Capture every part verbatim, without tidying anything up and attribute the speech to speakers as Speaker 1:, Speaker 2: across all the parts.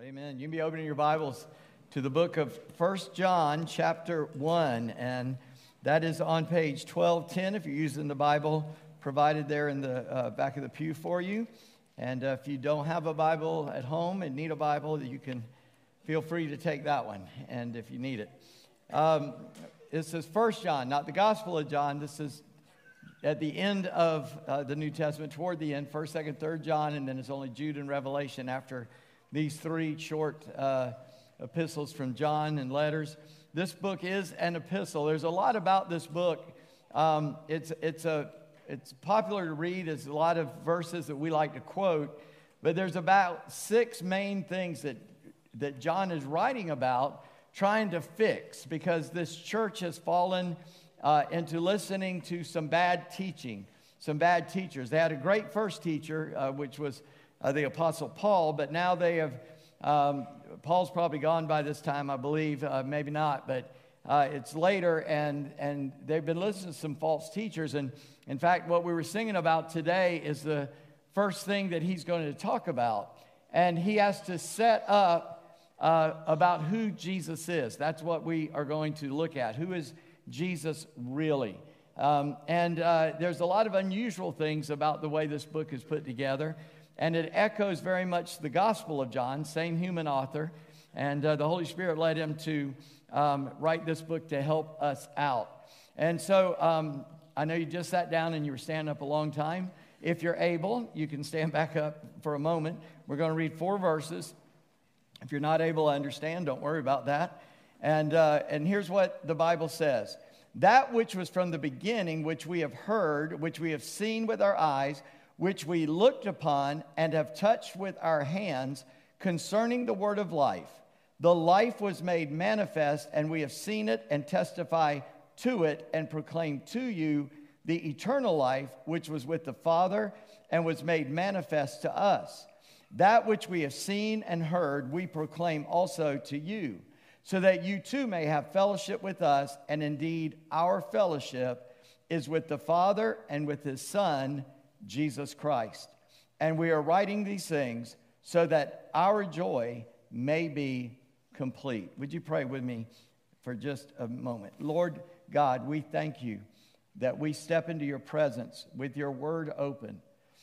Speaker 1: Amen. You can be opening your Bibles to the book of First John, chapter one, and that is on page twelve ten if you're using the Bible provided there in the uh, back of the pew for you. And uh, if you don't have a Bible at home and need a Bible, you can feel free to take that one, and if you need it. Um, this is First John, not the Gospel of John. This is at the end of uh, the New Testament, toward the end, First, Second, Third John, and then it's only Jude and Revelation after these three short uh, epistles from John and letters. This book is an epistle. There's a lot about this book. Um, it's it's a it's popular to read. There's a lot of verses that we like to quote, but there's about six main things that that John is writing about, trying to fix, because this church has fallen uh, into listening to some bad teaching, some bad teachers. They had a great first teacher, uh, which was Uh, the Apostle Paul, but now they have, um, Paul's probably gone by this time, I believe, uh, maybe not, but uh, it's later, and, and they've been listening to some false teachers, and in fact, what we were singing about today is the first thing that he's going to talk about, and he has to set up uh, about who Jesus is. That's what we are going to look at. Who is Jesus really? Um, and uh, there's a lot of unusual things about the way this book is put together. And it echoes very much the Gospel of John, same human author. And uh, the Holy Spirit led him to um, write this book to help us out. And so um, I know you just sat down and you were standing up a long time. If you're able, you can stand back up for a moment. We're going to read four verses. If you're not able to understand, don't worry about that. And, uh, and here's what the Bible says. That which was from the beginning, which we have heard, which we have seen with our eyes, which we looked upon and have touched with our hands concerning the word of life. The life was made manifest, and we have seen it and testify to it and proclaim to you the eternal life which was with the Father and was made manifest to us. That which we have seen and heard we proclaim also to you, so that you too may have fellowship with us, and indeed our fellowship is with the Father and with his Son, Jesus Christ. And we are writing these things so that our joy may be complete. Would you pray with me for just a moment? Lord God, we thank you that we step into your presence with your word open.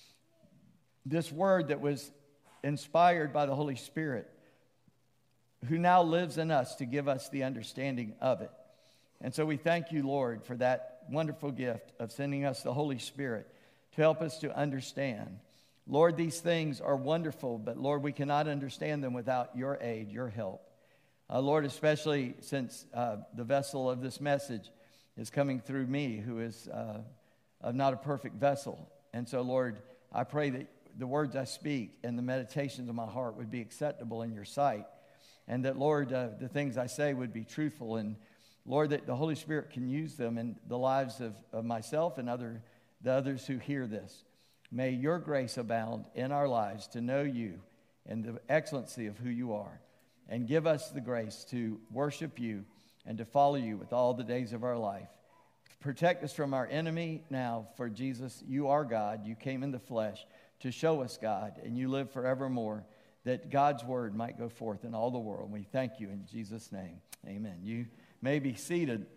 Speaker 1: This word that was inspired by the Holy Spirit, who now lives in us to give us the understanding of it. And so we thank you, Lord, for that wonderful gift of sending us the Holy Spirit to help us to understand. Lord, these things are wonderful, but Lord, we cannot understand them without your aid, your help. Uh, Lord, especially since uh, the vessel of this message is coming through me, who is uh, uh, not a perfect vessel. And so, Lord, I pray that the words I speak and the meditations of my heart would be acceptable in your sight. And that, Lord, uh, the things I say would be truthful. And, Lord, that the Holy Spirit can use them in the lives of, of myself and other the others who hear this. May your grace abound in our lives to know you and the excellency of who you are. And give us the grace to worship you and to follow you with all the days of our life. Protect us from our enemy now, for Jesus, you are God. You came in the flesh to show us God, and you live forevermore, that God's word might go forth in all the world. We thank you in Jesus' name. Amen. You may be seated.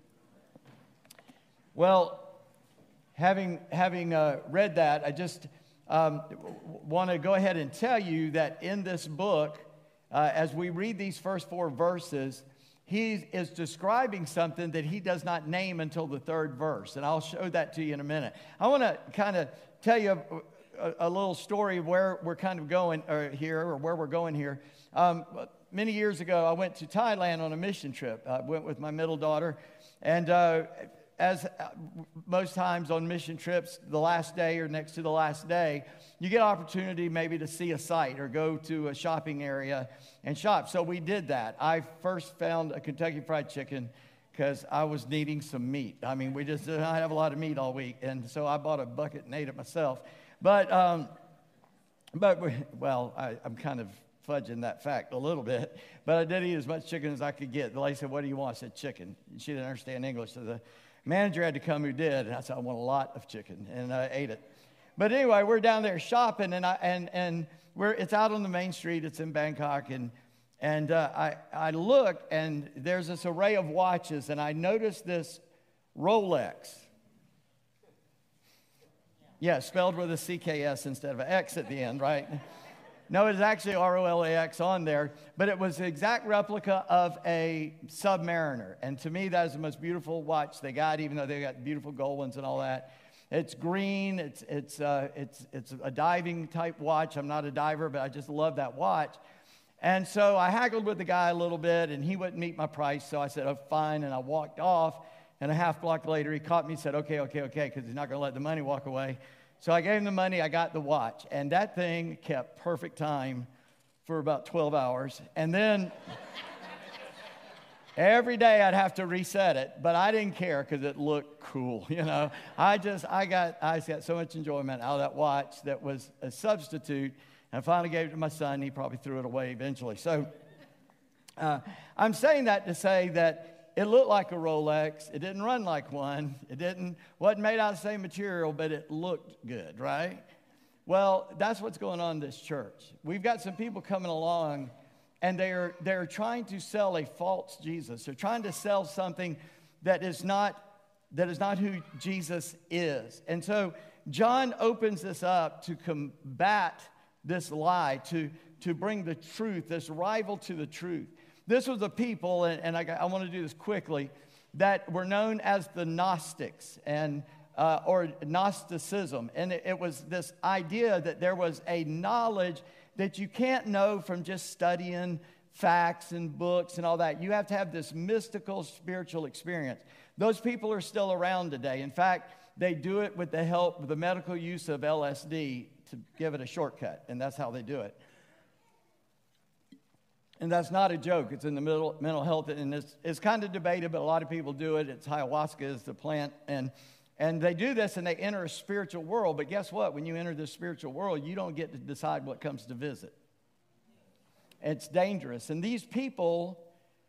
Speaker 1: Well, Having having uh, read that, I just um, want to go ahead and tell you that in this book, uh, as we read these first four verses, he is describing something that he does not name until the third verse. And I'll show that to you in a minute. I want to kind of tell you a, a, a little story of where we're kind of going uh, here, or where we're going here. Um, many years ago, I went to Thailand on a mission trip. I went with my middle daughter, and uh, as most times on mission trips, the last day or next to the last day, you get opportunity maybe to see a site or go to a shopping area and shop. So we did that. I first found a Kentucky Fried Chicken because I was needing some meat. I mean, we just didn't have a lot of meat all week, and so I bought a bucket and ate it myself. But, um, but we, well, I, I'm kind of fudging that fact a little bit, but I did eat as much chicken as I could get. The lady said, "What do you want?" I said, "Chicken." She didn't understand English, so the manager had to come who did, and I said, "I want a lot of chicken," and I ate it. But anyway, we're down there shopping, and I and and we're it's out on the main street. It's in Bangkok, and And uh, I, I looked, and there's this array of watches, and I noticed this Rolex. Yeah, spelled with a C K S instead of an X at the end, right? No, it's actually R O L A X on there, but it was the exact replica of a Submariner. And to me, that is the most beautiful watch they got, even though they got beautiful gold ones and all that. It's green. It's, it's, uh, it's, it's a diving type watch. I'm not a diver, but I just love that watch. And so I haggled with the guy a little bit, and he wouldn't meet my price. So I said, oh, fine, and I walked off. And a half block later, he caught me and said, okay, okay, okay, because he's not going to let the money walk away. So I gave him the money. I got the watch. And that thing kept perfect time for about twelve hours. And then every day I'd have to reset it. But I didn't care because it looked cool, you know. I just, I got, I got so much enjoyment out of that watch that was a substitute. And I finally gave it to my son. He probably threw it away eventually. So uh, I'm saying that to say that it looked like a Rolex. It didn't run like one. It didn't, wasn't made out of the same material, but it looked good, right? Well, that's what's going on in this church. We've got some people coming along, and they're, they're trying to sell a false Jesus. They're trying to sell something that is not, that is not who Jesus is. And so John opens this up to combat this lie, to, to bring the truth, this rival to the truth. This was a people, and, and I, I want to do this quickly, that were known as the Gnostics, and uh, or Gnosticism. And it, it was this idea that there was a knowledge that you can't know from just studying facts and books and all that. You have to have this mystical, spiritual experience. Those people are still around today. In fact, they do it with the help of the medical use of L S D to give it a shortcut, and that's how they do it. And that's not a joke. It's in the middle, mental health, and it's, it's kind of debated, but a lot of people do it. It's ayahuasca is the plant, and, and they do this, and they enter a spiritual world. But guess what? When you enter this spiritual world, you don't get to decide what comes to visit. It's dangerous. And these people,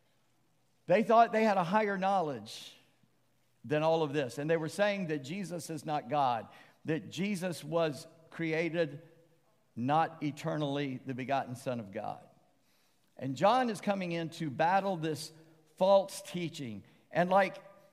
Speaker 1: they thought they had a higher knowledge than all of this. And they were saying that Jesus is not God, that Jesus was created, not eternally the begotten Son of God. And John is coming in to battle this false teaching. And like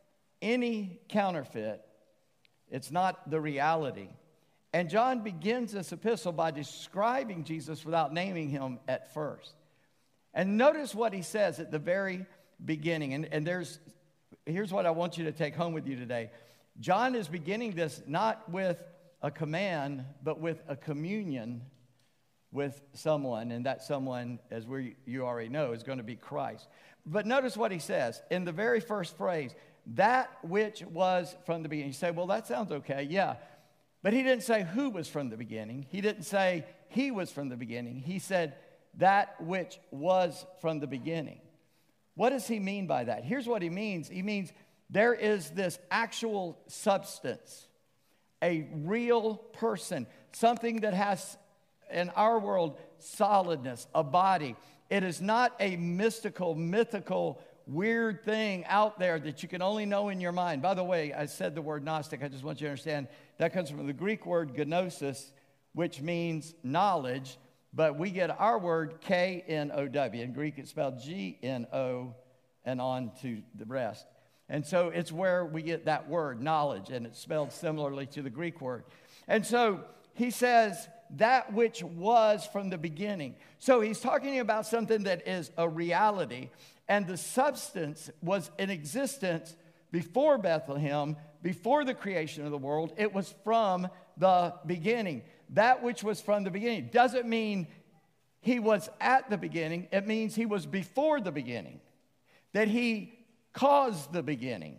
Speaker 1: any counterfeit, it's not the reality. And John begins this epistle by describing Jesus without naming him at first. And notice what he says at the very beginning. And, and there's, here's what I want you to take home with you today. John is beginning this not with a command, but with a communion with someone, and that someone, as we you already know, is going to be Christ. But notice what he says in the very first phrase, that which was from the beginning. You say, well, that sounds okay, yeah. But he didn't say who was from the beginning. He didn't say he was from the beginning. He said that which was from the beginning. What does he mean by that? Here's what he means. He means there is this actual substance, a real person, something that has, in our world, solidness, a body. It is not a mystical, mythical, weird thing out there that you can only know in your mind. By the way, I said the word Gnostic. I just want you to understand that comes from the Greek word gnosis, which means knowledge, but we get our word K N O W. In Greek, it's spelled G N O and on to the rest. And so it's where we get that word, knowledge, and it's spelled similarly to the Greek word. And so he says, that which was from the beginning. So he's talking about something that is a reality, and the substance was in existence before Bethlehem, before the creation of the world. It was from the beginning. That which was from the beginning doesn't mean he was at the beginning. It means he was before the beginning, that he caused the beginning.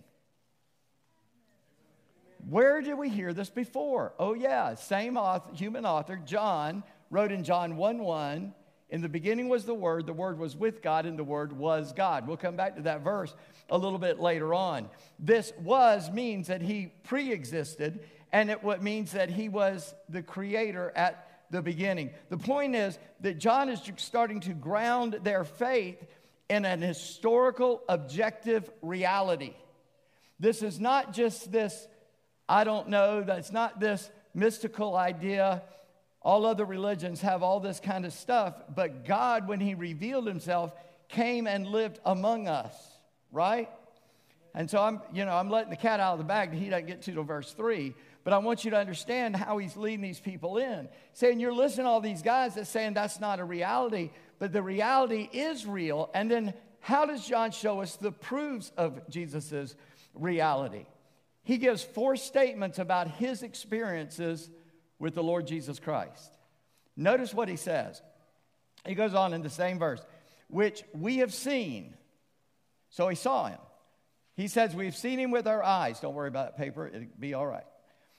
Speaker 1: Where did we hear this before? Oh, yeah, same author, human author, John, wrote in John one one, in the beginning was the Word, the Word was with God, and the Word was God. We'll come back to that verse a little bit later on. This was means that he pre-existed, and it what means that he was the creator at the beginning. The point is that John is starting to ground their faith in an historical, objective reality. This is not just this I don't know, that's not this mystical idea All other religions have all this kind of stuff, but God, when he revealed himself, came and lived among us, right? And so I'm, you know, I'm letting the cat out of the bag that he doesn't get to till verse three. But I want you to understand how he's leading these people in. Saying, you're listening to all these guys that's saying that's not a reality, but the reality is real. And then how does John show us the proofs of Jesus' reality? He gives four statements about his experiences with the Lord Jesus Christ. Notice what he says. He goes on in the same verse, which we have seen. So he saw him. He says, we've seen him with our eyes. Don't worry about that paper. It'll be all right.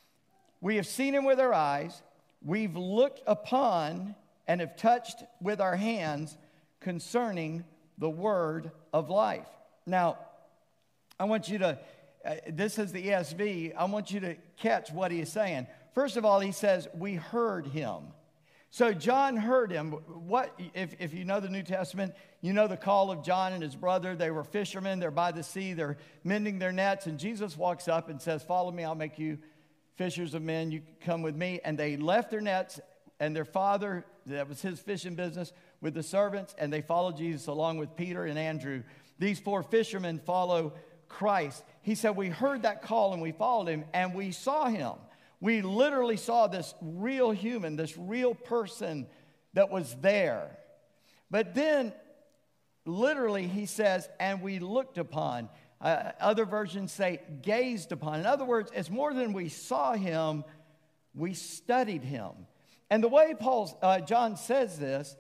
Speaker 1: We have seen him with our eyes. We've looked upon and have touched with our hands concerning the word of life. Now, I want you to, uh, this is the E S V. I want you to catch what he is saying. First of all, he says, we heard him. So John heard him. What if, if you know the New Testament, you know the call of John and his brother. They were fishermen. They're by the sea. They're mending their nets. And Jesus walks up and says, follow me. I'll make you fishers of men. You come with me. And they left their nets and their father, that was his fishing business, with the servants. And they followed Jesus along with Peter and Andrew. These four fishermen follow Christ. He said, we heard that call and we followed him and we saw him. We literally saw this real human, this real person that was there. But then, literally, he says, and we looked upon. Uh, other versions say, gazed upon. In other words, it's more than we saw him, we studied him. And the way Paul, uh, John says this,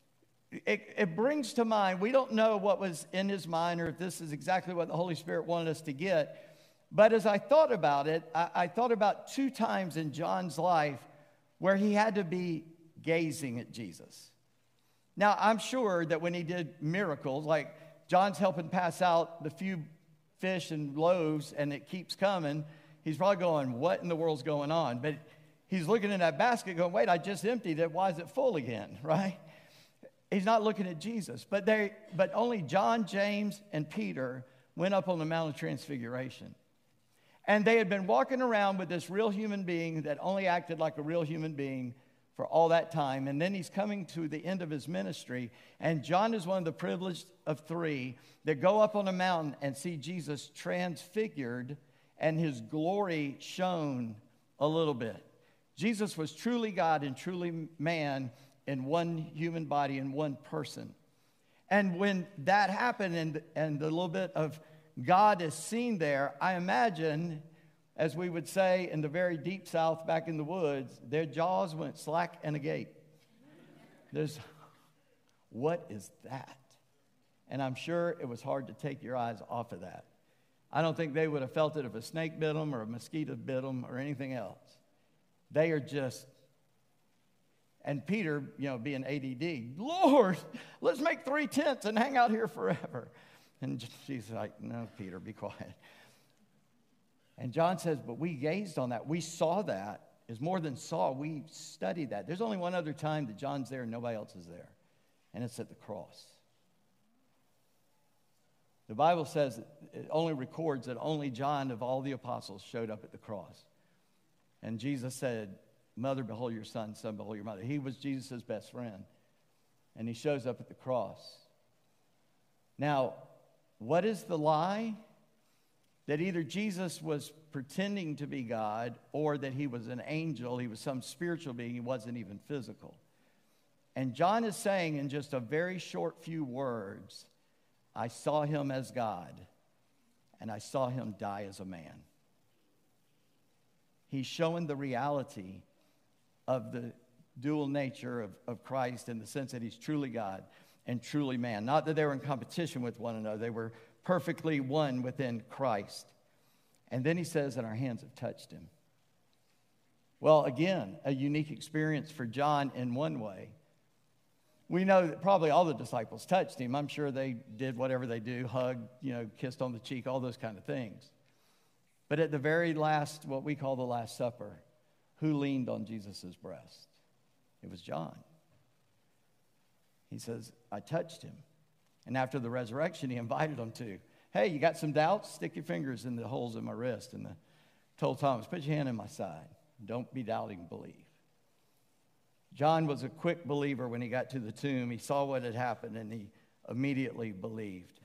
Speaker 1: it, it brings to mind, we don't know what was in his mind or if this is exactly what the Holy Spirit wanted us to get. But as I thought about it, I, I thought about two times in John's life where he had to be gazing at Jesus. Now, I'm sure that when he did miracles, like John's helping pass out the few fish and loaves, and it keeps coming, he's probably going, what in the world's going on? But he's looking in that basket going, wait, I just emptied it. Why is it full again, right? He's not looking at Jesus. But, they, but only John, James, and Peter went up on the Mount of Transfiguration. And they had been walking around with this real human being that only acted like a real human being for all that time. And then he's coming to the end of his ministry. And John is one of the privileged of three that go up on a mountain and see Jesus transfigured and his glory shown a little bit. Jesus was truly God and truly man in one human body, in one person. And when that happened and, and the little bit of God is seen there, I imagine, as we would say in the very deep south back in the woods, their jaws went slack and agape. There's, what is that? And I'm sure it was hard to take your eyes off of that. I don't think they would have felt it if a snake bit them or a mosquito bit them or anything else. They are just, and Peter, you know, being A D D, Lord, let's make three tents and hang out here forever. And she's like, no, Peter, be quiet. And John says, but we gazed on that. We saw that. It's more than saw. We studied that. There's only one other time that John's there and nobody else is there. And it's at the cross. The Bible says, it only records that only John of all the apostles showed up at the cross. And Jesus said, mother, behold your son, son, behold your mother. He was Jesus' best friend. And he shows up at the cross. Now, what is the lie? That either Jesus was pretending to be God or that he was an angel, he was some spiritual being, he wasn't even physical. And John is saying in just a very short few words, I saw him as God and I saw him die as a man. He's showing the reality of the dual nature of, of Christ in the sense that he's truly God and truly man. Not that they were in competition with one another. They were perfectly one within Christ. And then he says that our hands have touched him. Well, again, a unique experience for John in one way. We know that probably all the disciples touched him. I'm sure they did whatever they do, hugged, you know, kissed on the cheek, all those kind of things. But at the very last, what we call the Last Supper, who leaned on Jesus' breast? It was John. He says, I touched him. And after the resurrection, he invited them to, hey, you got some doubts? Stick your fingers in the holes in my wrist. And the, told Thomas, put your hand in my side. Don't be doubting, believe. John was a quick believer when he got to the tomb. He saw what had happened and he immediately believed.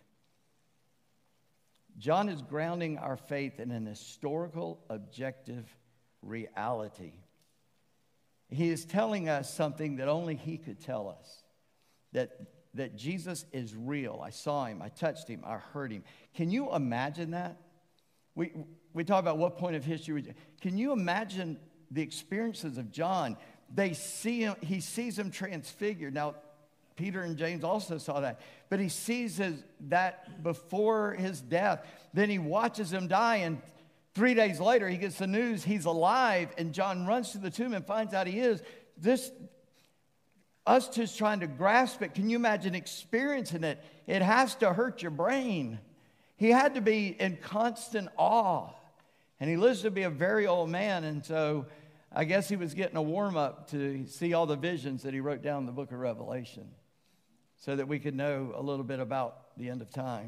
Speaker 1: John is grounding our faith in an historical, objective reality. He is telling us something that only he could tell us, that, that Jesus is real. I saw him, I touched him, I heard him. Can you imagine that? We, we talk about what point of history. Can you imagine the experiences of John? They see him, he sees him transfigured. Now, Peter and James also saw that. But he sees his, that before his death. Then he watches him die, and three days later he gets the news he's alive, and John runs to the tomb and finds out he is. This, us just trying to grasp it, can you imagine experiencing it? It has to hurt your brain. He had to be in constant awe. And he lives to be a very old man, and so I guess he was getting a warm-up to see all the visions that he wrote down in the book of Revelation, so that we could know a little bit about the end of time.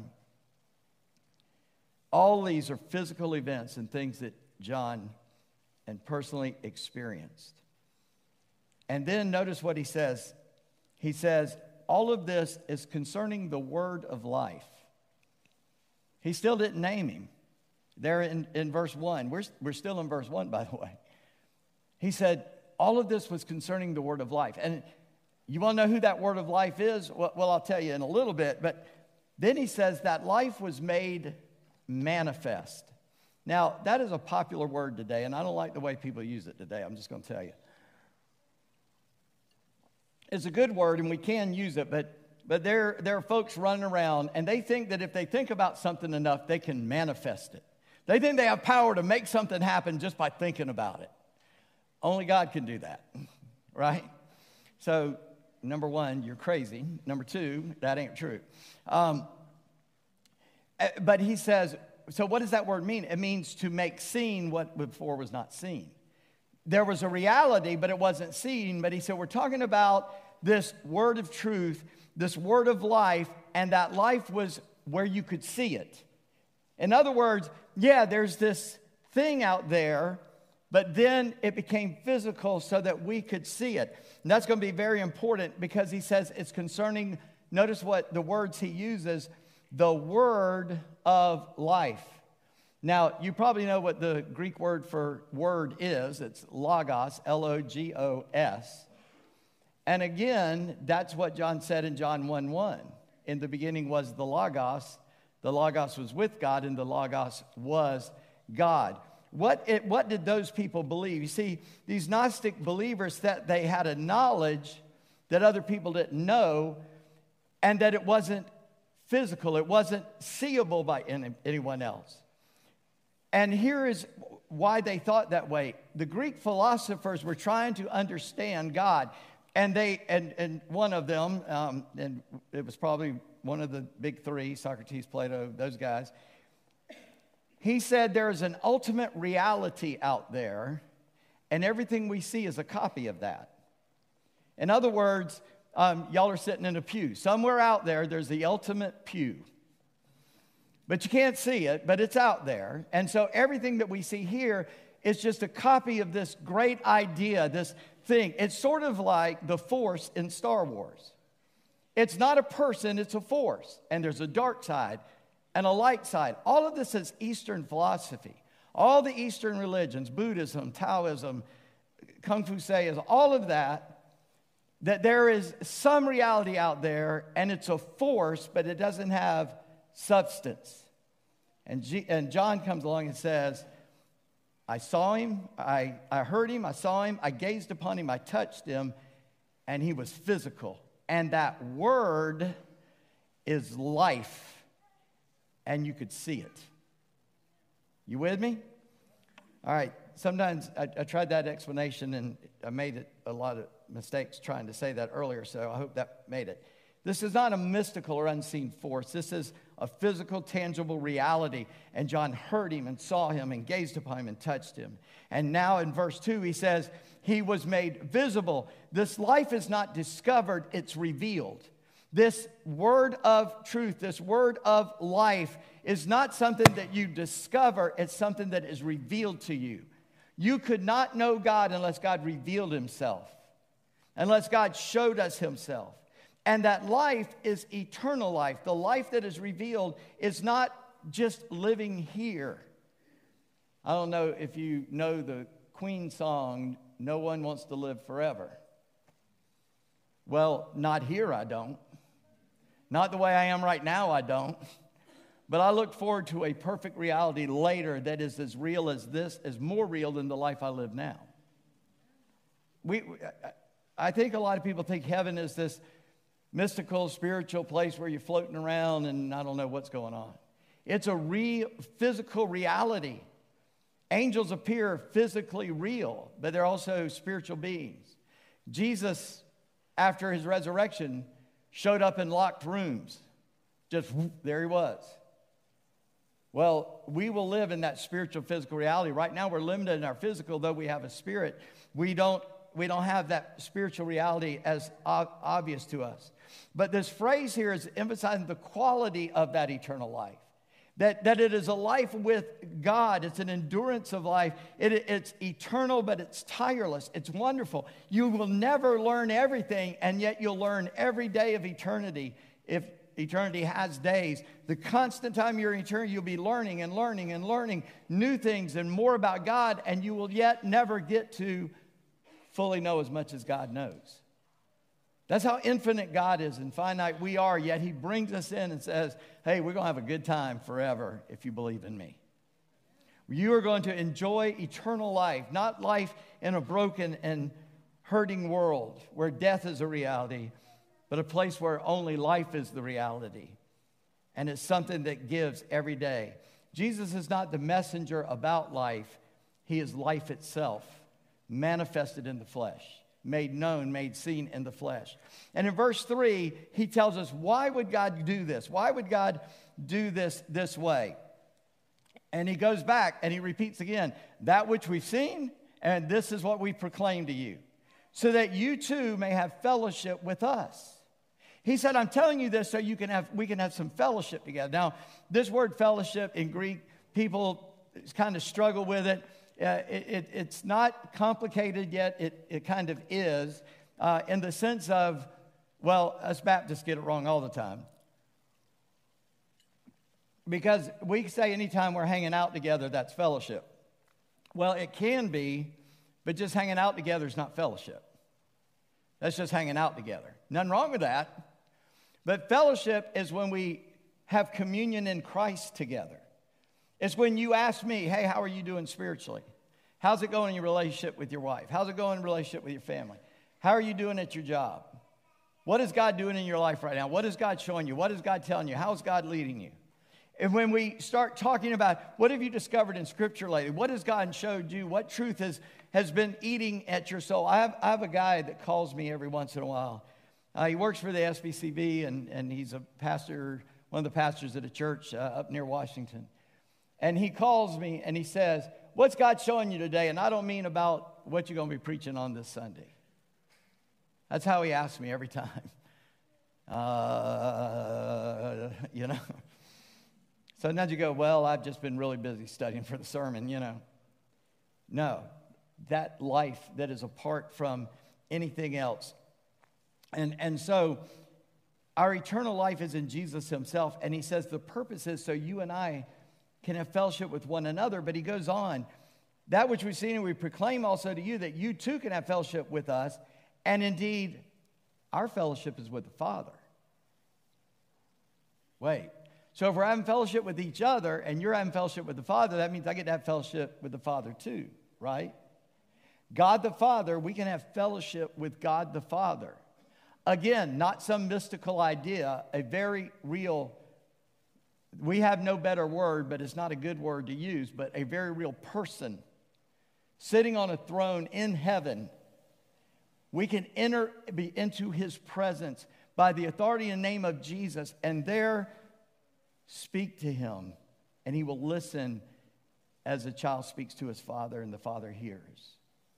Speaker 1: All these are physical events and things that John and personally experienced. And then notice what he says. He says, all of this is concerning the word of life. He still didn't name him. There in, in verse one. We're, we're still in verse one, by the way. He said, all of this was concerning the word of life. And you want to know who that word of life is? Well, well, I'll tell you in a little bit. But then he says that life was made manifest. Now, that is a popular word today, and I don't like the way people use it today. I'm just going to tell you. It's a good word, and we can use it, but, but there, there are folks running around, and they think that if they think about something enough, they can manifest it. They think they have power to make something happen just by thinking about it. Only God can do that, right? So, number one, you're crazy. Number two, that ain't true. Um, but he says, so what does that word mean? It means to make seen what before was not seen. There was a reality, but it wasn't seen. But he said, we're talking about this word of truth, this word of life, and that life was where you could see it. In other words, yeah, there's this thing out there, but then it became physical so that we could see it. And that's going to be very important because he says it's concerning, notice what the words he uses, the word of life. Now, you probably know what the Greek word for word is. It's logos, L O G O S. And again, that's what John said in John one one. In the beginning was the logos. The logos was with God, and the logos was God. What, it, what did those people believe? You see, these Gnostic believers, that they had a knowledge that other people didn't know, and that it wasn't physical. It wasn't seeable by any, anyone else. And here is why they thought that way. The Greek philosophers were trying to understand God. And they, and, and one of them, um, and it was probably one of the big three, Socrates, Plato, those guys, he said there is an ultimate reality out there, and everything we see is a copy of that. In other words, um, y'all are sitting in a pew. Somewhere out there, there's the ultimate pew. But you can't see it, but it's out there. And so everything that we see here is just a copy of this great idea, this thing. It's sort of like the Force in Star Wars. It's not a person, it's a force. And there's a dark side and a light side. All of this is Eastern philosophy. All the Eastern religions, Buddhism, Taoism, Confucianism, all of that, that there is some reality out there, and it's a force, but it doesn't have substance. And, G- and John comes along and says, I saw him, I, I heard him, I saw him, I gazed upon him, I touched him, and he was physical. And that word is life. And you could see it. You with me? All right. Sometimes I, I tried that explanation and I made it a lot of mistakes trying to say that earlier, so I hope that made it. This is not a mystical or unseen force. This is a physical, tangible reality. And John heard him and saw him and gazed upon him and touched him. And now in verse two, he says, he was made visible. This life is not discovered, it's revealed. This word of truth, this word of life is not something that you discover, it's something that is revealed to you. You could not know God unless God revealed himself. unless God showed us himself. And that life is eternal life. The life that is revealed is not just living here. I don't know if you know the Queen song, "No One Wants to Live Forever." Well, not here, I don't. Not the way I am right now, I don't. But I look forward to a perfect reality later that is as real as this, is more real than the life I live now. We, I think a lot of people think heaven is this mystical, spiritual place where you're floating around and I don't know what's going on. It's a real physical reality. Angels appear physically real, but they're also spiritual beings. Jesus, after his resurrection, showed up in locked rooms. Just whoop, there he was. Well, we will live in that spiritual, physical reality. Right now we're limited in our physical, though we have a spirit. We don't, we don't have that spiritual reality as ob- obvious to us. But this phrase here is emphasizing the quality of that eternal life. That, that it is a life with God. It's an endurance of life. It, it's eternal, but it's tireless. It's wonderful. You will never learn everything, and yet you'll learn every day of eternity. If eternity has days, the constant time you're in eternity, you'll be learning and learning and learning new things and more about God, and you will yet never get to fully know as much as God knows. That's how infinite God is and finite we are, yet he brings us in and says, hey, we're going to have a good time forever if you believe in me. You are going to enjoy eternal life, not life in a broken and hurting world where death is a reality, but a place where only life is the reality. And it's something that gives every day. Jesus is not the messenger about life. He is life itself, manifested in the flesh. Made known, made seen in the flesh. And in verse three, he tells us, why would God do this? Why would God do this this way? And he goes back and he repeats again, that which we've seen, and this is what we proclaim to you, so that you too may have fellowship with us. He said, I'm telling you this so you can have, we can have some fellowship together. Now, this word fellowship in Greek, people kind of struggle with it. Uh, it, it, it's not complicated yet. It, it kind of is uh, in the sense of, well, us Baptists get it wrong all the time. Because we say anytime we're hanging out together, that's fellowship. Well, it can be, but just hanging out together is not fellowship. That's just hanging out together. Nothing wrong with that. But fellowship is when we have communion in Christ together. It's when you ask me, hey, how are you doing spiritually? How's it going in your relationship with your wife? How's it going in your relationship with your family? How are you doing at your job? What is God doing in your life right now? What is God showing you? What is God telling you? How is God leading you? And when we start talking about what have you discovered in Scripture lately? What has God showed you? What truth has, has been eating at your soul? I have, I have a guy that calls me every once in a while. Uh, he works for the S B C B, and, and he's a pastor, one of the pastors at a church uh, up near Washington. And he calls me and he says, what's God showing you today? And I don't mean about what you're going to be preaching on this Sunday. That's how he asks me every time. Uh, you know. So now you go, well, I've just been really busy studying for the sermon, you know. No, that life that is apart from anything else. And, and so our eternal life is in Jesus himself. And he says the purpose is so you and I can have fellowship with one another. But he goes on, that which we've seen and we proclaim also to you, that you too can have fellowship with us. And indeed, our fellowship is with the Father. Wait, so if we're having fellowship with each other and you're having fellowship with the Father, that means I get to have fellowship with the Father too, right? God the Father, we can have fellowship with God the Father. Again, not some mystical idea, a very real, we have no better word, but it's not a good word to use, but a very real person sitting on a throne in heaven. We can enter be into his presence by the authority and name of Jesus, and there speak to him, and he will listen as a child speaks to his father, and the father hears.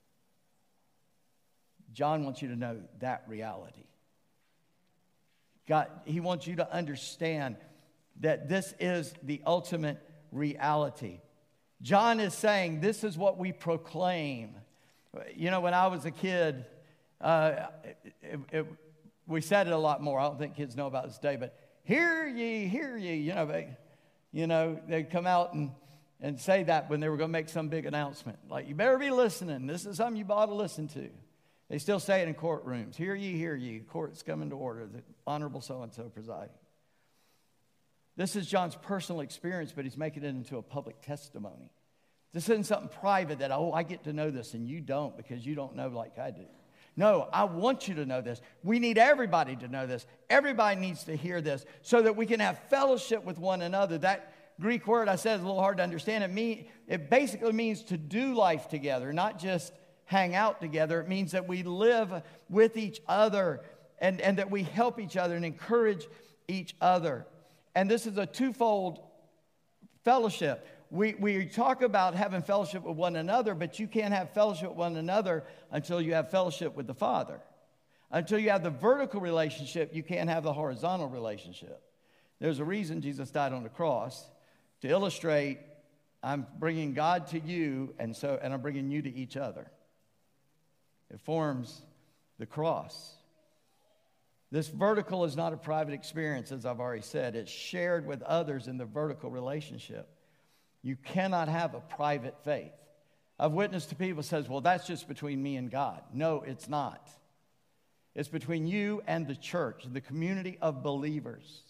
Speaker 1: John wants you to know that reality. God, he wants you to understand that this is the ultimate reality. John is saying this is what we proclaim. You know, when I was a kid, Uh, it, it, it, we said it a lot more. I don't think kids know about this day, but hear ye, hear ye. You know, they, you know, they'd come out and, and say that when they were going to make some big announcement. Like, you better be listening. This is something you ought to listen to. They still say it in courtrooms. Hear ye, hear ye. Court's coming to order. The Honorable so-and-so presiding. This is John's personal experience, but he's making it into a public testimony. This isn't something private that, oh, I get to know this and you don't because you don't know like I do. No, I want you to know this. We need everybody to know this. Everybody needs to hear this so that we can have fellowship with one another. That Greek word I said is a little hard to understand. It, mean, it basically means to do life together, not just hang out together. It means that we live with each other and, and that we help each other and encourage each other. And this is a twofold fellowship. We, we talk about having fellowship with one another, but you can't have fellowship with one another until you have fellowship with the Father. Until you have the vertical relationship, you can't have the horizontal relationship. There's a reason Jesus died on the cross, to illustrate I'm bringing God to you, and so and I'm bringing you to each other. It forms the cross. This vertical is not a private experience, as I've already said. It's shared with others in the vertical relationship. You cannot have a private faith. I've witnessed to people who says, well, that's just between me and God. No, it's not. It's between you and the church, the community of believers.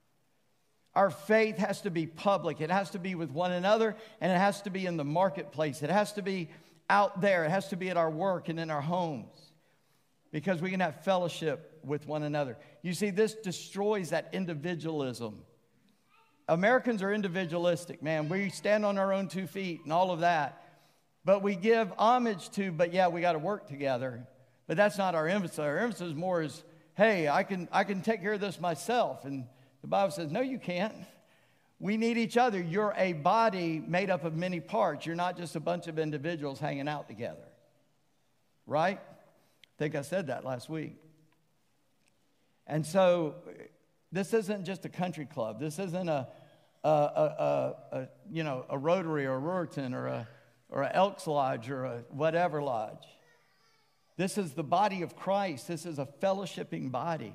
Speaker 1: Our faith has to be public. It has to be with one another, and it has to be in the marketplace. It has to be out there. It has to be at our work and in our homes, because we can have fellowship with one another. You see, this destroys that individualism. Americans are individualistic, man. We stand on our own two feet and all of that. But we give homage to, but yeah, we got to work together. But that's not our emphasis. Our emphasis more is, hey, I can, I can take care of this myself. And the Bible says, no, you can't. We need each other. You're a body made up of many parts. You're not just a bunch of individuals hanging out together. Right? I think I said that last week. And so this isn't just a country club. This isn't a, a, a, a, a you know, a Rotary or a Ruritan or a, or a Elks Lodge or a whatever lodge. This is the body of Christ. This is a fellowshipping body.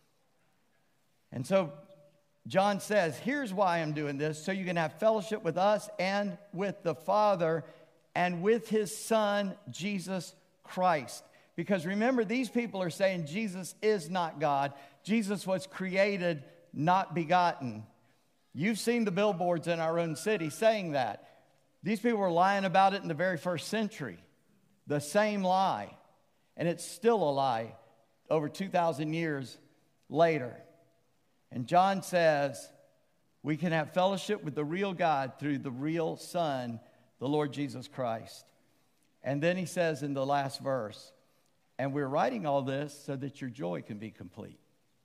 Speaker 1: And so John says, here's why I'm doing this, so you can have fellowship with us and with the Father and with his Son, Jesus Christ. Because remember, these people are saying Jesus is not God. Jesus was created, not begotten. You've seen the billboards in our own city saying that. These people were lying about it in the very first century. The same lie. And it's still a lie over two thousand years later. And John says we can have fellowship with the real God through the real Son, the Lord Jesus Christ. And then he says in the last verse, and we're writing all this so that your joy can be complete.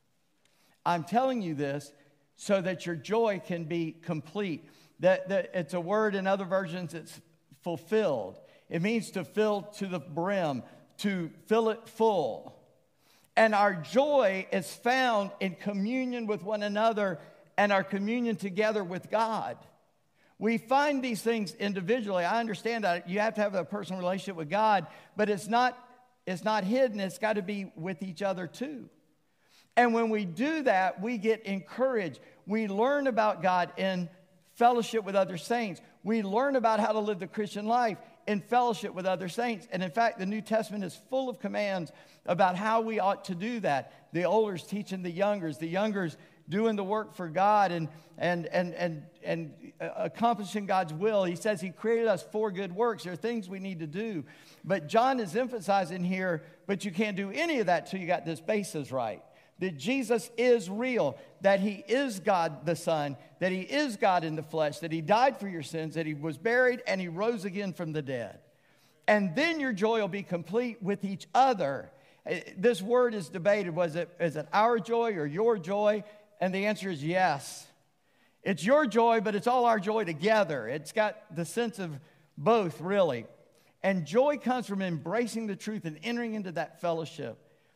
Speaker 1: I'm telling you this so that your joy can be complete. That, that it's a word in other versions, it's fulfilled. It means to fill to the brim, to fill it full. And our joy is found in communion with one another and our communion together with God. We find these things individually. I understand that you have to have a personal relationship with God, but it's not, it's not hidden. It's got to be with each other too. And when we do that, we get encouraged. We learn about God in fellowship with other saints. We learn about how to live the Christian life in fellowship with other saints. And in fact, the New Testament is full of commands about how we ought to do that. The olders teaching the youngers, the youngers doing the work for God and, and, and, and, and accomplishing God's will. He says he created us for good works. There are things we need to do. But John is emphasizing here, but you can't do any of that till you got this basis right. That Jesus is real, that he is God the Son, that he is God in the flesh, that he died for your sins, that he was buried, and he rose again from the dead. And then your joy will be complete with each other. This word is debated. Was it, is it our joy or your joy? And the answer is yes. It's your joy, but it's all our joy together. It's got the sense of both, really. And joy comes from embracing the truth and entering into that fellowship.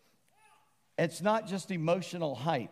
Speaker 1: It's not just emotional hype.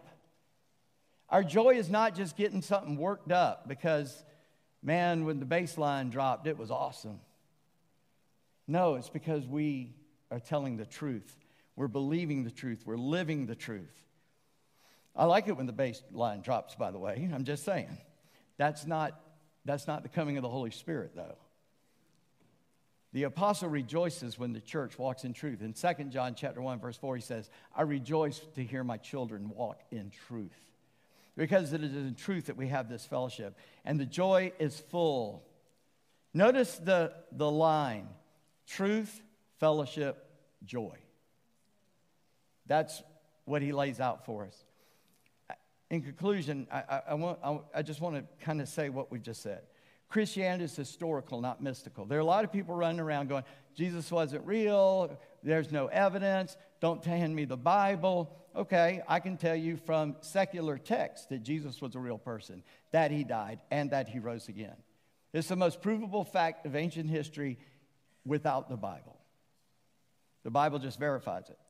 Speaker 1: Our joy is not just getting something worked up because, man, when the bass line dropped, it was awesome. No, it's because we are telling the truth. We're believing the truth. We're living the truth. I like it when the bass line drops, by the way. I'm just saying. That's not, that's not the coming of the Holy Spirit, though. The apostle rejoices when the church walks in truth. In Second John chapter one, verse four, he says, I rejoice to hear my children walk in truth. Because it is in truth that we have this fellowship. And the joy is full. Notice the, the line, truth, fellowship, joy. That's what he lays out for us. In conclusion, I, I, I, want, I, I just want to kind of say what we've just said. Christianity is historical, not mystical. There are a lot of people running around going, Jesus wasn't real, there's no evidence, don't hand me the Bible. Okay, I can tell you from secular texts that Jesus was a real person, that he died, and that he rose again. It's the most provable fact of ancient history without the Bible. The Bible just verifies it.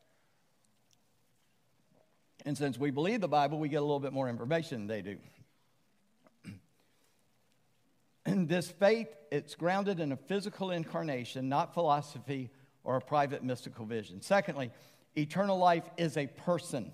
Speaker 1: And since we believe the Bible, we get a little bit more information than they do. And this faith, it's grounded in a physical incarnation, not philosophy or a private mystical vision. Secondly, eternal life is a person.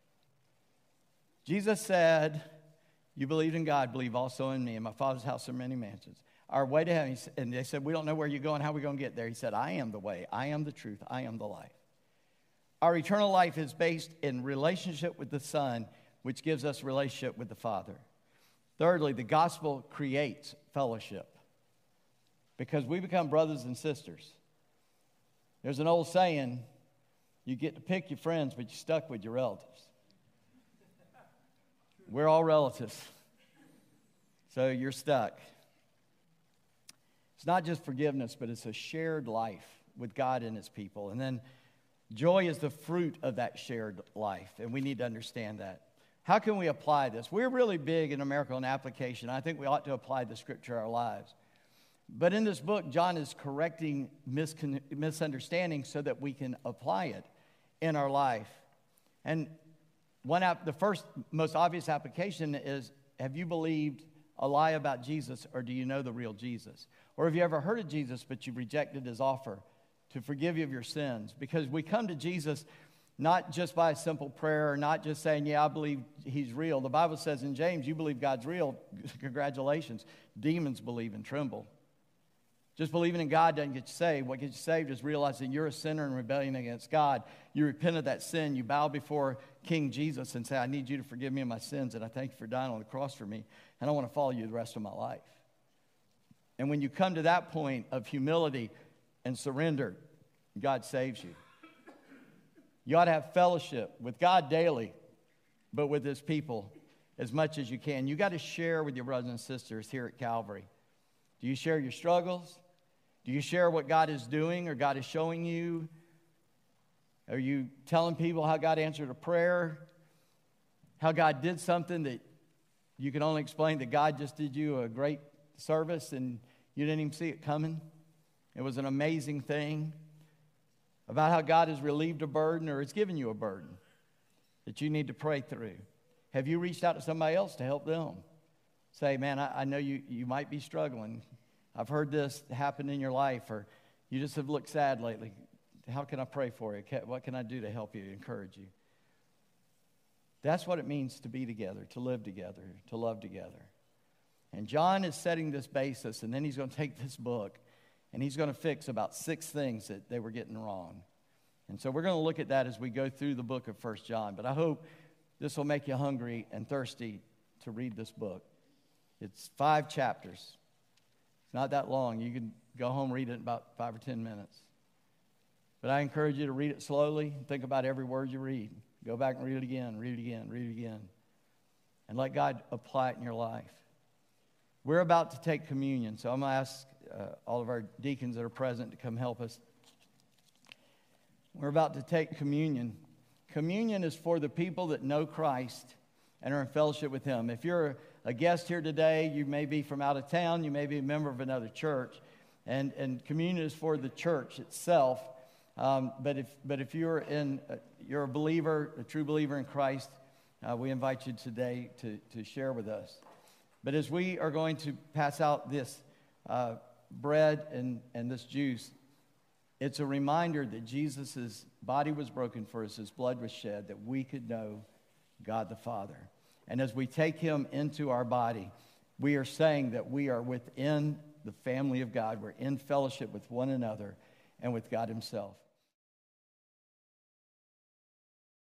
Speaker 1: Jesus said, you believe in God, believe also in me. In my Father's house are many mansions. Our way to heaven, and they said, we don't know where you're going, how are we going to get there? He said, I am the way, I am the truth, I am the life. Our eternal life is based in relationship with the Son, which gives us relationship with the Father. Thirdly, the gospel creates fellowship because we become brothers and sisters. There's an old saying, you get to pick your friends, but you're stuck with your relatives. We're all relatives, so you're stuck. It's not just forgiveness, but it's a shared life with God and his people. And then joy is the fruit of that shared life, and we need to understand that. How can we apply this? We're really big in America on application. I think we ought to apply the scripture to our lives. But in this book, John is correcting miscon- misunderstandings so that we can apply it in our life. And one app, the first most obvious application is, have you believed a lie about Jesus, or do you know the real Jesus? Or have you ever heard of Jesus, but you rejected his offer to forgive you of your sins? Because we come to Jesus not just by a simple prayer, or not just saying, yeah, I believe he's real. The Bible says in James, you believe God's real. Congratulations. Demons believe and tremble. Just believing in God doesn't get you saved. What gets you saved is realizing you're a sinner in rebellion against God. You repent of that sin. You bow before King Jesus and say, I need you to forgive me of my sins, and I thank you for dying on the cross for me, and I want to follow you the rest of my life. And when you come to that point of humility and surrender, God saves you. You ought to have fellowship with God daily, but with his people as much as you can. You got to share with your brothers and sisters here at Calvary. Do you share your struggles? Do you share what God is doing or God is showing you? Are you telling people how God answered a prayer? How God did something that you can only explain that God just did you a great service and you didn't even see it coming? It was an amazing thing. About how God has relieved a burden or has given you a burden that you need to pray through. Have you reached out to somebody else to help them? Say, man, I, I know you, you might be struggling. I've heard this happen in your life, or you just have looked sad lately. How can I pray for you? What can I do to help you, encourage you? That's what it means to be together, to live together, to love together. And John is setting this basis, and then he's going to take this book, and he's going to fix about six things that they were getting wrong. And so we're going to look at that as we go through the book of First John. But I hope this will make you hungry and thirsty to read this book. It's five chapters. It's not that long. You can go home and read it in about five or ten minutes. But I encourage you to read it slowly. Think about every word you read. Go back and read it again, read it again, read it again. And let God apply it in your life. We're about to take communion, so I'm going to ask uh, all of our deacons that are present to come help us. We're about to take communion. Communion is for the people that know Christ and are in fellowship with him. If you're a guest here today, you may be from out of town, you may be a member of another church, and, and communion is for the church itself. Um, but if but if you're in uh, you're a believer, a true believer in Christ, uh, we invite you today to to share with us. But as we are going to pass out this uh, bread and and this juice, It's a reminder that Jesus' body was broken for us, his blood was shed, that we could know God the Father. And as we take him into our body, we are saying that we are within the family of God. We're in fellowship with one another and with God himself.